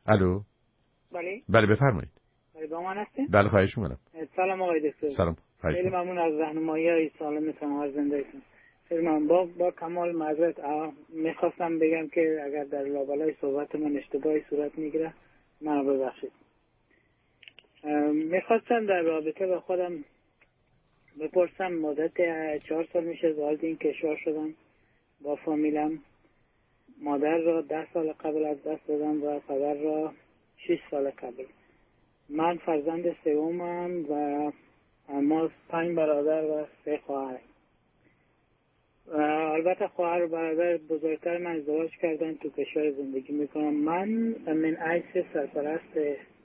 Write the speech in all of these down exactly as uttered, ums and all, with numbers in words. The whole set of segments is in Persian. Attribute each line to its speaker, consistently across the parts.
Speaker 1: الو.
Speaker 2: بله
Speaker 1: بله بفرمایید.
Speaker 2: بله با من هستین؟
Speaker 1: بله خواهش می‌کنم.
Speaker 2: سلام آقای دکتر.
Speaker 1: سلام.
Speaker 2: خیلی ممنون از راهنمایی سالم شما زندگیتون. خیلی ممنون. با با کمال معذرت میخواستم بگم که اگر در لابلای صحبت من اشتباهی صورت میگیره منو ببخشید. میخواستم در رابطه با خودم بپرسم. مدت چهار سال میشه وارد این کشور شدم. با فامیلم مادر را ده سال قبل از دست دادم و پدر را شش سال قبل. من فرزند سومم و ما پنج برادر و سه خواهر. البته خواهر و برادر بزرگتر من ازدواج کردن تو کشور زندگی میکنم. من من عیس سرپرست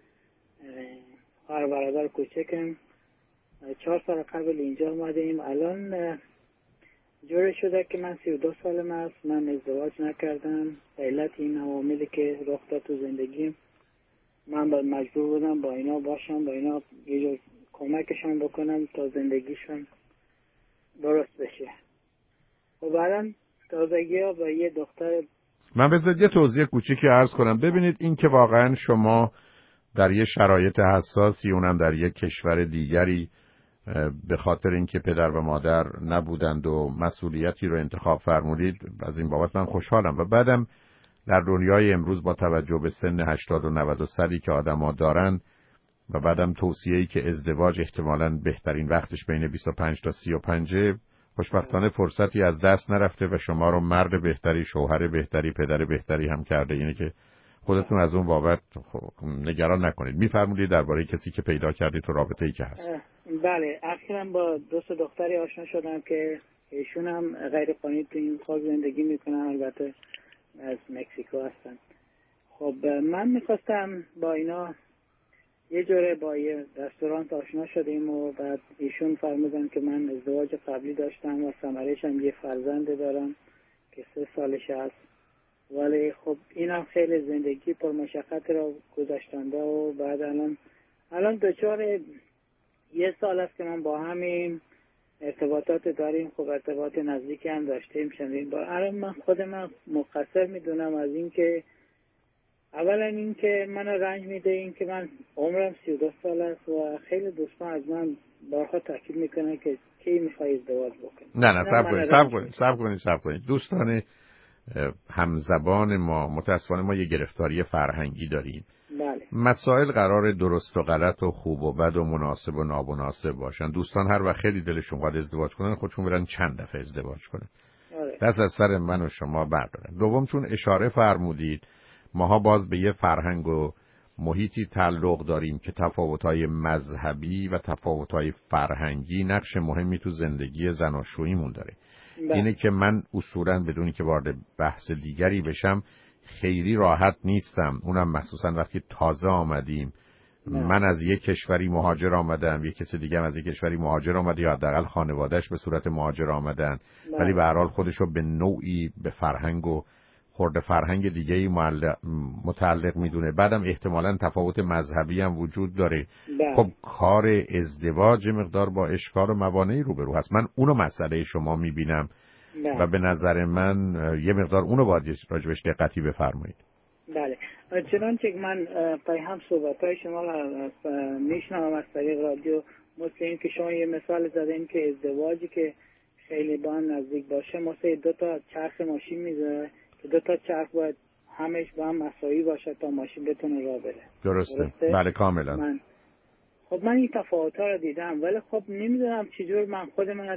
Speaker 2: خواهر و برادر کوچکم. چهار سال قبل اینجا آمدیم. الان جوری شده که من سی و دو سالم است. من ازدواج نکردم. علت این عواملی که رخ داد تو زندگیم من باید مجبور بودم با اینا باشم، با اینا یه جور کمکشان بکنم تا زندگیشون درست بشه. و بعدا تازگی ها با یه دختر.
Speaker 1: من بذارید یه توضیح کوچیکی عرض کنم. ببینید این که واقعا شما در یه شرایط حساسی، اونم در یک کشور دیگری، به خاطر اینکه پدر و مادر نبودند و مسئولیتی رو انتخاب فرمودید، از این بابت من خوشحالم. و بعدم در دنیای امروز با توجه به سن هشتاد و نود و سالی که آدم‌ها دارن و بعدم توصیه‌ای که ازدواج احتمالاً بهترین وقتش بین بیست و پنج تا سی و پنج، خوشبختانه فرصتی از دست نرفته و شما رو مرد بهتری، شوهر بهتری، پدر بهتری هم کرده. اینه که خودتون از اون بابت نگران نکنید. می‌فرمودید درباره کسی که پیدا کردید تو رابطه‌ای که هست.
Speaker 2: بله، اخیراً با دوست دختری آشنا شدم که ایشون هم غیر قانونی تو این خاک زندگی میکنن. البته از مکزیکو هستن. خب من میخواستم با اینا یه جوره با یه رستوران آشنا شدیم و بعد ایشون فرمودن که من ازدواج قبلی داشتم و ثمرش هم یه فرزند دارم که سه سالش هست. ولی خب اینم خیلی زندگی پر مشقت را گذاشتنده و بعد الان الان دچار یه سال است که من با همین ارتباطات داریم. خب ارتباط نزدیکی هم داشتیم شنیدیم. با الان من خودم مقصر میدونم از این که اولا این که من رنج میده این که من عمرم سی و دو سال است و خیلی دوستان از من بارها تاکید میکنن که کی میخوای ازدواج بکنی.
Speaker 1: نه نه صبر کنید صبر کنید صبر کنید صبر کنید دوستان همزبان ما متاسفانه ما یه گرفتاری فرهنگی داریم.
Speaker 2: بله.
Speaker 1: مسائل قرار درست و غلط و خوب و بد و مناسب و نامناسب باشن. دوستان هر وقت خیلی دلشون خواهد ازدواج کنن خودشون برن چند دفعه ازدواج کنن. آره. دست از سر من و شما بردارن. دوم چون اشاره فرمودید ماها باز به یه فرهنگ و محیطی تعلق داریم که تفاوت‌های مذهبی و تفاوت‌های فرهنگی نقش مهمی تو زندگی زناشوییمون داره. بله. اینه که من اصولاً بدونی که وارد بحث دیگری بشم خیلی راحت نیستم، اونم مخصوصاً وقتی تازه آمدیم. نه. من از یک کشوری مهاجر آمدم، یک کسی دیگه هم از یک کشوری مهاجر آمده یا حداقل خانواده‌اش به صورت مهاجر آمدن، ولی به هر حال خودشو به نوعی به فرهنگ و خورده فرهنگ دیگه‌ای متعلق میدونه. بعدم احتمالاً تفاوت مذهبی هم وجود داره. ده. خب کار ازدواج مقدار با اشکال و موانعی روبرو هست. من اونو مسئله شما میبینم و به نظر من یه مقدار اونو باید راجبش دقتی بفرمایید.
Speaker 2: بله، چنانچه من پیام صحبت‌های شما را میشنوم از طریق رادیو، مثل این که شما یه مثال زدین که ازدواجی که خیلی با هم نزدیک باشه مثل دو تا چرخ ماشین میذاره که دو تا چرخ باید همش با هم مساوی باشه تا ماشین بتونه راه بره.
Speaker 1: درسته. درسته؟ بله کاملا.
Speaker 2: من خب من این تفاوت‌ها رو دیدم ولی خب نمیدونم چجور من خودم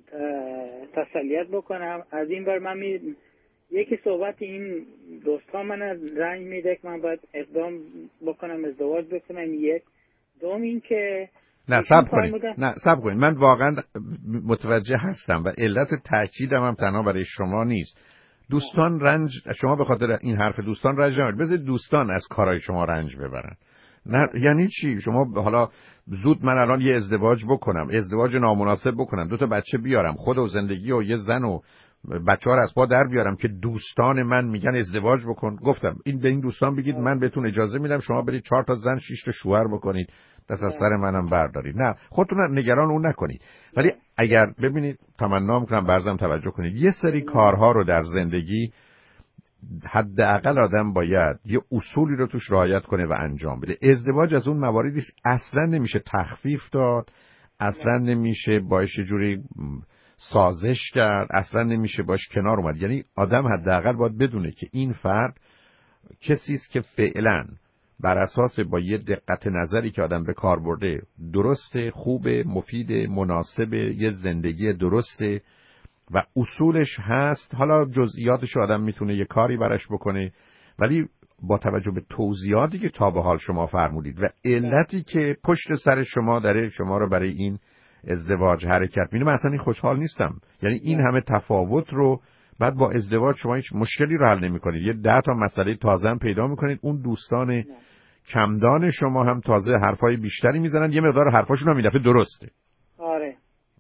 Speaker 2: تسلیت بکنم. از این بر من می یکی صحبت این دوستان من رنج میده که من باید اقدام بکنم ازدواج بکنم. یک دوم این که
Speaker 1: نه صبر کنید نه صبر کنید من واقعا متوجه هستم و علت تاکیدم هم تنها برای شما نیست. دوستان رنج شما به خاطر این حرف دوستان رنج نبرید. بذارید دوستان از کارهای شما رنج ببرن. نه یعنی چی؟ شما حالا زود من الان یه ازدواج بکنم، ازدواج نامناسب بکنم، دو تا بچه بیارم، خود و زندگی و یه زن و بچه‌ها رو از پا در بیارم که دوستان من میگن ازدواج بکن. گفتم این به این دوستان بگید من بهتون اجازه میدم شما برید چهار تا زن شش تا شوهر بکنید، دست از سر منم بردارید. نه خودتون نگران اون نکنید. ولی اگر ببینید تمنا میکنم برزم توجه کنید یه سری کارها رو در زندگی حداقل آدم باید یه اصولی رو توش رعایت کنه و انجام بده. ازدواج از اون مواردی اصلا نمیشه تخفیف داد، اصلا نمیشه باش جوری سازش کرد، اصلا نمیشه باش کنار اومد. یعنی آدم حداقل باید بدونه که این فرد کسی است که فعلا بر اساس با یه دقت نظری که آدم به کار برده درسته، خوبه، مفیده، مناسبه، یه زندگی درسته و اصولش هست. حالا جزئیاتش آدم میتونه یه کاری براش بکنه، ولی با توجه به توضیحاتی که تا به حال شما فرمودید و علتی که پشت سر شما داره شما رو برای این ازدواج حرکت میده، من اصلا این خوشحال نیستم. یعنی این همه تفاوت رو بعد با ازدواج شما هیچ مشکلی رو حل نمی‌کنید، یه ده تا مسئله تازه هم پیدا می‌کنید. اون دوستان کمدان شما هم تازه حرفای بیشتری میزنن، یه مقدار حرفاشون هم این دفعه درسته.
Speaker 2: آره.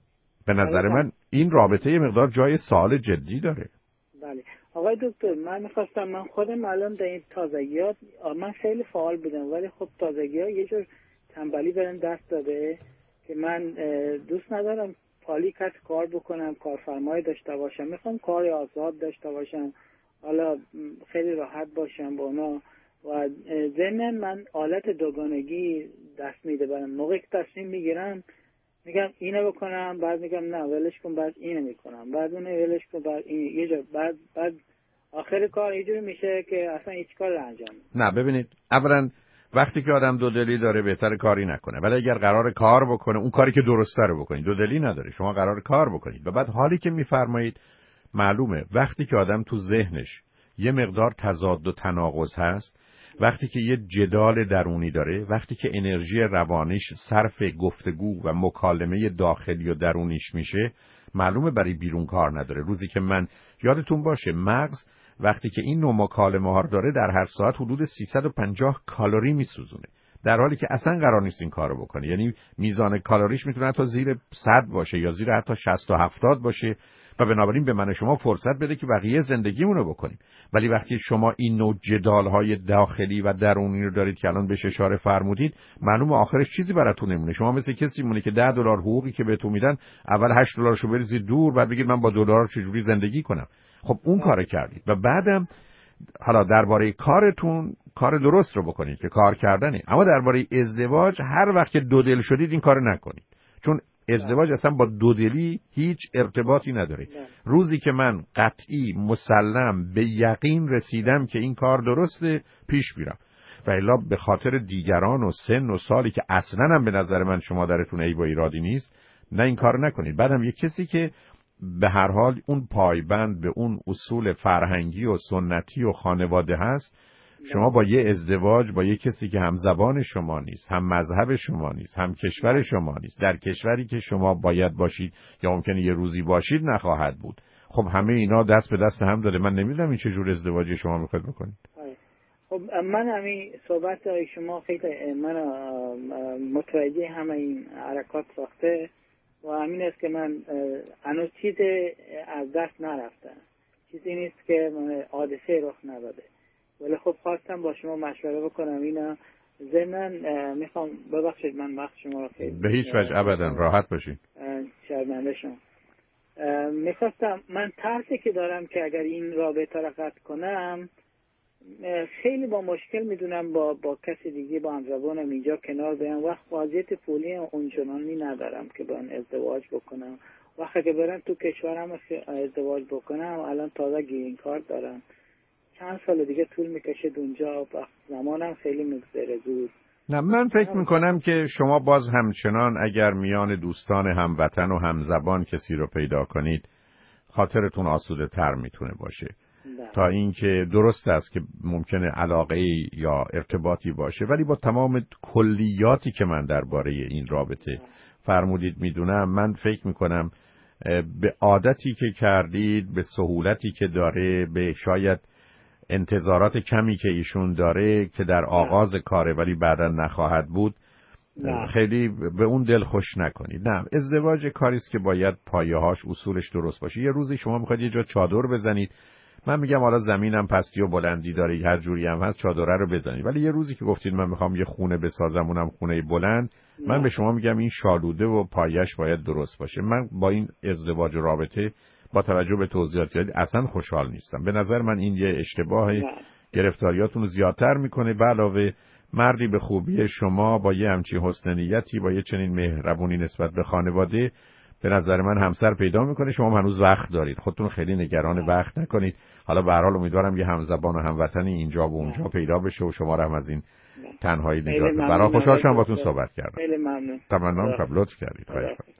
Speaker 1: به نظر
Speaker 2: آره.
Speaker 1: من این رابطه یه مقدار جای سوال جدی داره.
Speaker 2: بله آقای دکتر، من میخواستم، من خودم الان در این تازگیات من خیلی فعال بودم، ولی خب تازگیات یه جور تنبلی برم دست داده که من دوست ندارم پالی کس کار بکنم، کارفرمای داشته باشم، میخوام کار آزاد داشته باشم، حالا خیلی راحت باشم با اونا و ضمن من آلت دوگانگی دست میده برم. موقعی که تصمیم میگیرم میگم اینو بکنم، بعد میگم نه ولش کن، بعد اینو میکنم، بعد اونو ولش کن، بعد این یه جا بعد بعد آخر کار اینجوری میشه که اصلا هیچ کاری انجام
Speaker 1: نه. نه ببینید، اولا وقتی که آدم دو دلی داره بهتر کاری نکنه، ولی اگر قرار کار بکنه اون کاری که درسته رو بکنید. دو دلی نداره، شما قرار کار بکنید. و بعد حالی که میفرمایید معلومه وقتی که آدم تو ذهنش یه مقدار تضاد و تناقض هست، وقتی که یه جدال درونی داره، وقتی که انرژی روانیش صرف گفتگو و مکالمه داخلی و درونیش میشه، معلومه برای بیرون کار نداره. روزی که من یادتون باشه مغز وقتی که این نوع مکالمه ها رو داره در هر ساعت حدود سیصد و پنجاه کالری میسوزونه، در حالی که اصلا قرار نیست این کارو بکنه. یعنی میزان کالریش میتونه حتی زیر صد باشه یا زیر حتی شصت و هفتاد باشه و بنابراین به من شما فرصت بده که بقیه زندگیمون رو بکنیم. ولی وقتی شما این نوع جدال‌های داخلی و درونی رو دارید که الان بهش اشاره فرمودید، معلومه آخرش چیزی براتون نمونه. شما مثل کسی مونه که ده دلار حقوقی که بهتون میدن اول هشت دلارشو بریزید دور، بعد بگید من با دلار چجوری زندگی کنم. خب اون کارو کردید و بعدم حالا درباره کارتون کار درست رو بکنید که کار کردنه، اما درباره ازدواج هر وقت که دو دل شدید این کارو نکنید، چون ازدواج اصلا با دودلی هیچ ارتباطی نداره. نه. روزی که من قطعی مسلم به یقین رسیدم که این کار درسته پیش میرم و الا به خاطر دیگران و سن و سالی که اصلا هم به نظر من شما درتون عیب و ایرادی نیست، نه این کار نکنید. بعدم یک کسی که به هر حال اون پایبند به اون اصول فرهنگی و سنتی و خانواده هست، شما با یه ازدواج با یه کسی که هم زبان شما نیست، هم مذهب شما نیست، هم کشور شما نیست، در کشوری که شما باید باشید یا ممکنه یه روزی باشید نخواهد بود. خب همه اینا دست به دست هم داره. من نمیدونم این چه جور ازدواجی شما میخواید بکنید.
Speaker 2: خب من همین صحبت های شما خیلی من متوجه همه این حرکات ساخته و همین است که من هنوز چیز از دست نرفته، چیزی نیست که حادثه رخ نداده، ولی خب خواستم با شما مشوره بکنم. اینا ضمن میخوام ببخشید من وقت شما رو خیلی
Speaker 1: به هیچ وجه ابدا راحت باشید.
Speaker 2: شرمنده شما. میخواستم من ترسی که دارم که اگر این رابطه را قطع کنم خیلی با مشکل میدونم با با کسی دیگه با همزبانم اینجا کنار بیام، وقت واجد پولی اونچنانی ندارم که با اون ازدواج بکنم. وقتی که برم تو کشورم ازدواج بکنم، الان تازه گرین کارت دارم، چند سال دیگه طول میکشه اونجا، وقت زمانم خیلی میگذره زود.
Speaker 1: نه من فکر میکنم که شما باز همچنان اگر میان دوستان هموطن و همزبان کسی رو پیدا کنید خاطرتون آسوده تر میتونه باشه ده. تا اینکه درست است که ممکنه علاقه یا ارتباطی باشه، ولی با تمام کلیاتی که من درباره این رابطه ده. فرمودید میدونم، من فکر میکنم به عادتی که کردید، به سهولتی که داره، به شاید انتظارات کمی که ایشون داره که در آغاز کاره ولی بعدا نخواهد بود نه. خیلی به اون دل خوش نکنید. نه، ازدواج کاریست که باید پایه‌هاش اصولش درست باشه. یه روزی شما میخواید یه جا چادر بزنید، من میگم حالا زمینم پستی و بلندی داره، هر جوری هم هست چادره رو بزنید، ولی یه روزی که گفتید من میخوام یه خونه بسازم اونم خونه بلند نه. من به شما میگم این شالوده و پایه‌اش باید درست باشه. من با این ازدواج و رابطه با توجه به توضیحات که اصلا خوشحال نیستم. به نظر من این یه اشتباه، گرفتاریاتون رو زیادتر میکنه. به علاوه مردی به خوبی شما با یه همچین حسن نیتی، با یه چنین مهربونی نسبت به خانواده، به نظر من همسر پیدا میکنه. شما هنوز وقت دارید، خودتون خیلی نگران وقت نکنید. حالا به هر حال امیدوارم یه همزبان و هموطنی اینجا و اونجا پیدا بشه و شما رو هم از این تنهایی نجات بده. برای خوشحال شدم باهاتون صحبت کردم.
Speaker 2: خیلی ممنون.
Speaker 1: تمنام خب لطف کردید. خواهش